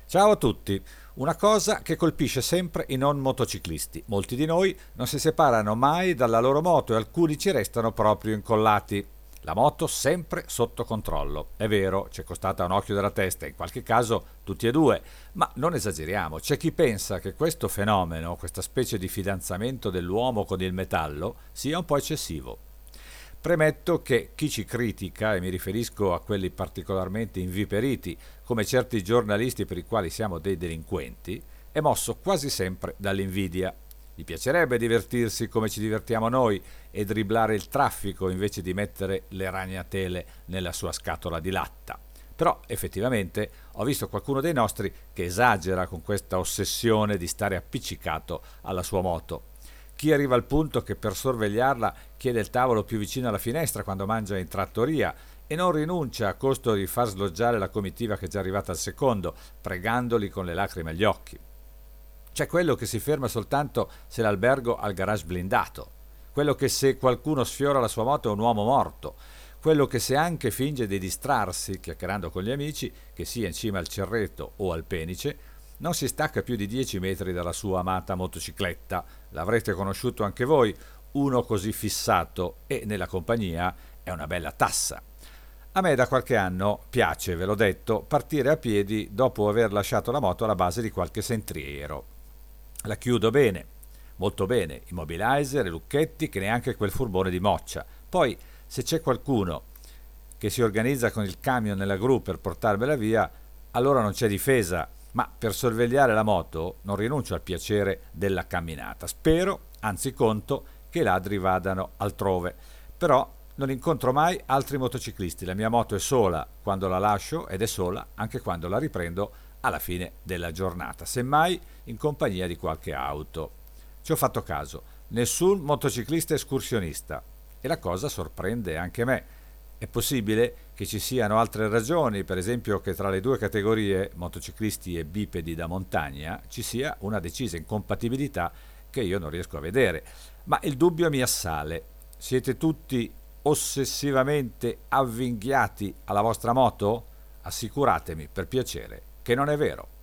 Ciao a tutti! Una cosa che colpisce sempre i non motociclisti. Molti di noi non si separano mai dalla loro moto e alcuni ci restano proprio incollati. La moto sempre sotto controllo. È vero, ci è costata un occhio della testa, in qualche caso tutti e due, ma non esageriamo. C'è chi pensa che questo fenomeno, questa specie di fidanzamento dell'uomo con il metallo, sia un po' eccessivo. Premetto che chi ci critica, e mi riferisco a quelli particolarmente inviperiti, come certi giornalisti per i quali siamo dei delinquenti, è mosso quasi sempre dall'invidia. Gli piacerebbe divertirsi come ci divertiamo noi e dribblare il traffico invece di mettere le ragnatele nella sua scatola di latta. Però effettivamente ho visto qualcuno dei nostri che esagera con questa ossessione di stare appiccicato alla sua moto. Chi arriva al punto che per sorvegliarla chiede il tavolo più vicino alla finestra quando mangia in trattoria e non rinuncia a costo di far sloggiare la comitiva che è già arrivata al secondo, pregandoli con le lacrime agli occhi. C'è quello che si ferma soltanto se l'albergo ha il garage blindato, quello che se qualcuno sfiora la sua moto è un uomo morto, quello che se anche finge di distrarsi chiacchierando con gli amici, che sia in cima al cerreto o al penice, non si stacca più di 10 metri dalla sua amata motocicletta. L'avrete conosciuto anche voi, uno così fissato e nella compagnia è una bella tassa. A me da qualche anno piace, ve l'ho detto, partire a piedi dopo aver lasciato la moto alla base di qualche sentiero. La chiudo bene, molto bene, immobilizer e lucchetti che neanche quel furbone di moccia. Poi, se c'è qualcuno che si organizza con il camion nella gru per portarmela via, allora non c'è difesa, ma per sorvegliare la moto non rinuncio al piacere della camminata. Spero, anzi conto, che i ladri vadano altrove. Però non incontro mai altri motociclisti. La mia moto è sola quando la lascio ed è sola anche quando la riprendo alla fine della giornata, semmai in compagnia di qualche auto. Ci ho fatto caso, nessun motociclista escursionista e la cosa sorprende anche me. È possibile che ci siano altre ragioni, per esempio che tra le due categorie, motociclisti e bipedi da montagna, ci sia una decisa incompatibilità che io non riesco a vedere. Ma il dubbio mi assale. Siete tutti ossessivamente avvinghiati alla vostra moto? Assicuratemi, per piacere, che non è vero.